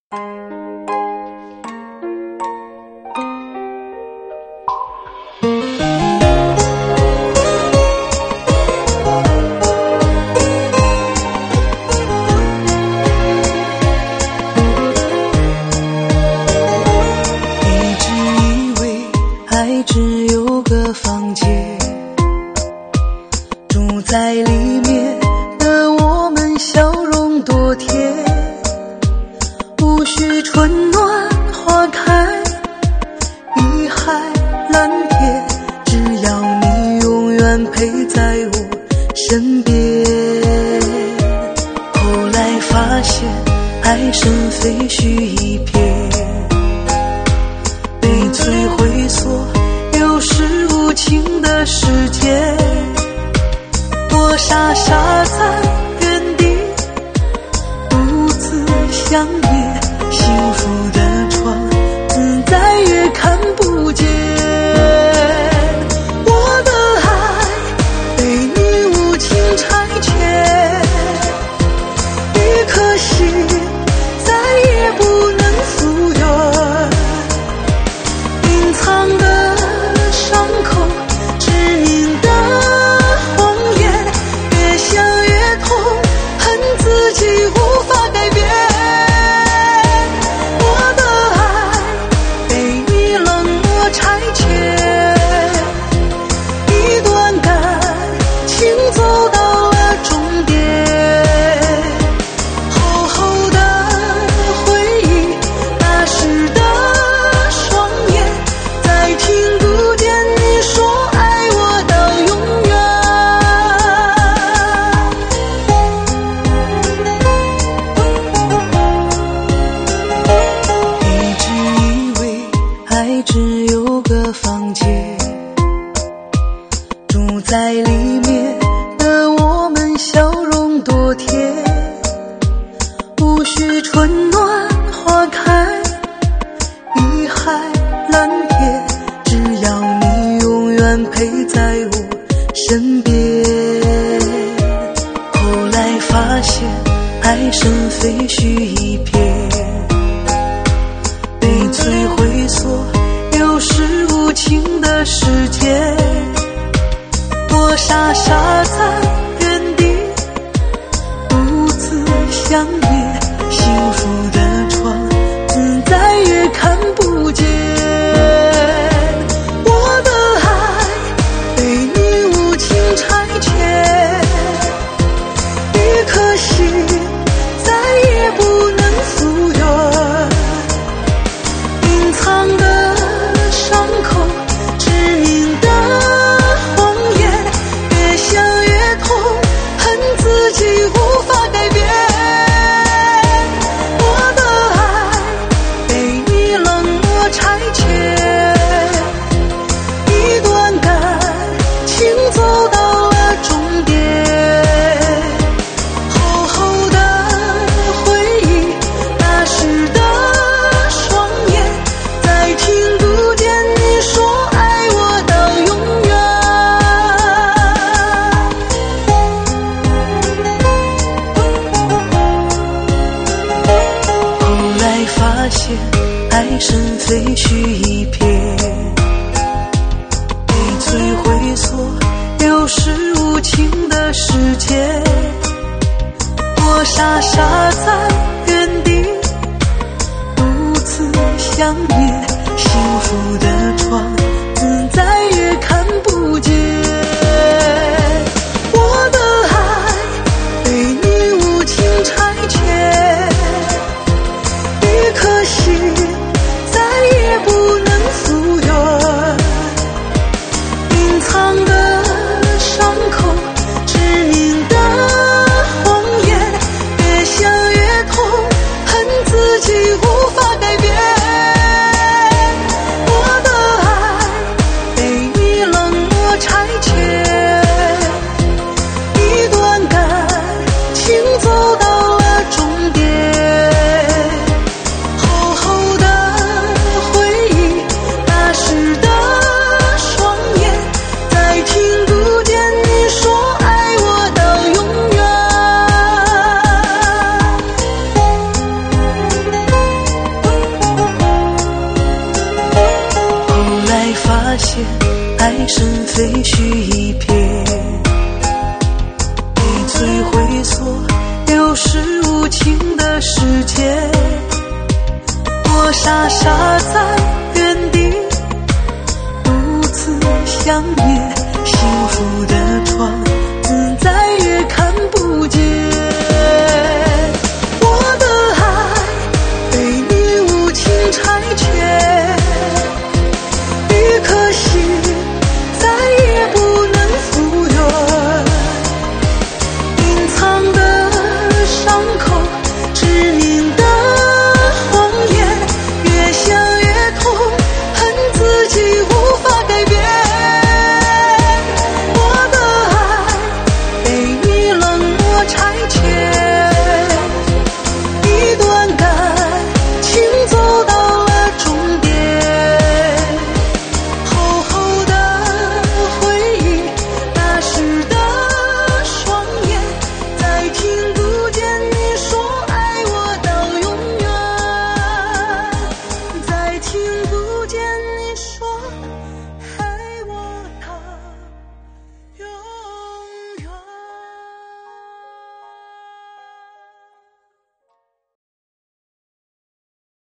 只有个房间，住在里面的我们笑容多甜，无需春暖花开，碧海蓝天，只要你永远陪在我身边。后来发现爱神废墟一片，被摧毁所有时无情的世界，我傻傻在原地独自想念，幸福的窗再也看不见。我的爱被你无情拆迁，一颗心再也不能复原，隐藏的伤口，致命的谎言，越想越痛，恨自己无法改变。我的爱被你冷漠拆迁，一段感情走到了终点，厚厚的回忆，打湿的双眼，在听不见你说爱我到永远。一直以为爱只有个房间，住在里面的我们笑容多甜，无需春暖花开，碧海蓝天，只要你永远陪在我身边。后来发现爱神废墟一片，被摧毁所有时无情的世界，我傻傻在原地独自想念，幸福的窗再也看不见。我的爱被你无情拆迁，一颗心再也不能复原，隐藏的伤口，致命的谎言，越想越痛，恨自己无法改变。我的爱被你冷漠拆迁，一段感情走到了终点，厚厚的回忆，打湿的双眼，再听不见你说爱我到永远。后来发现爱神废墟一片，被摧毁所有时无情的世界，我傻傻在原地独自想念，幸福的窗再也看不见。我的爱被你无情拆迁，一颗心再也不能复原，隐藏的伤口，致命的谎言，越想越痛，恨自己无法改变。我的现爱神废墟一片，被摧毁所有时无情的世界。我傻傻在原地独自相约，幸福的